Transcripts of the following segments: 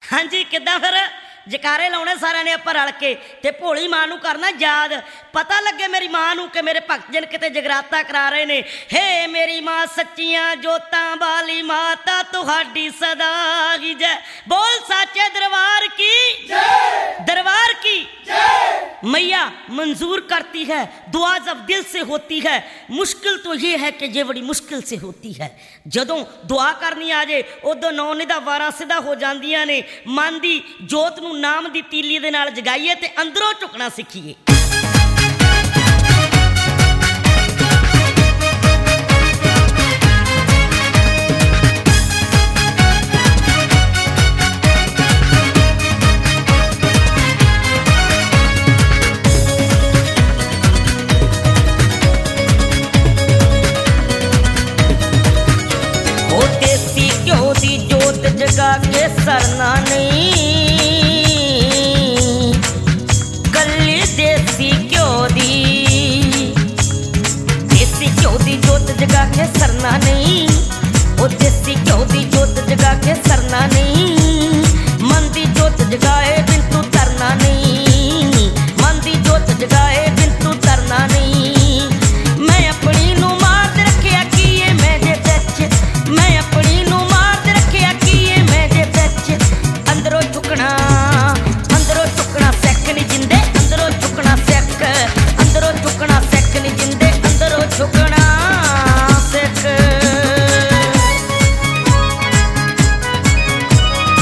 हाँ जी किदा फिर जकारे लाने सारे ने आपां रल के ते भोली मां नूं करना याद। पता लगे मेरी मां नूं कि मेरे भगत जन किते जगराता करा रहे ने। हे मेरी मां सच्चियां जोतां वाली माता तुहाडी सदा की जय। बोल साचे दरबार की जय, दरबार की जय। मैया मंजूर करती है दुआ जब दिल से होती है। मुश्किल तो ये है कि ये बड़ी मुश्किल से होती है। जदों दुआ करनी आ जाए उदों 9 निदा 12 सिद्धा हो जांदियां ने। मन दी जोत नूं नाम दी तीली दे नाल जगाइए ते अंदरों झुकना सीखिए। जगा के सरना नहीं कल्ली देसी घ्यो दी जोत जगा के सरना नहीं। ओ देसी घ्यो दी जोत जगा के सरना नहीं। मन दी जोत जगाए बिन तू तरना नहीं। मन दी जोत जगाए बिन तू तरना नहीं। मैं अपनी नू मार रखिया किए मैं दे सच। मैं अपनी नू मार अंदरों झुकना सैक नहीं जिंदे। अंदरों झुकना सैक, अंदरों झुकना सैक नहीं जिंदे। अंदरों झुकना सैक।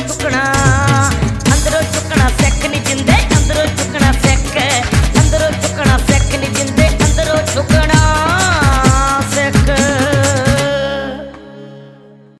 चुकना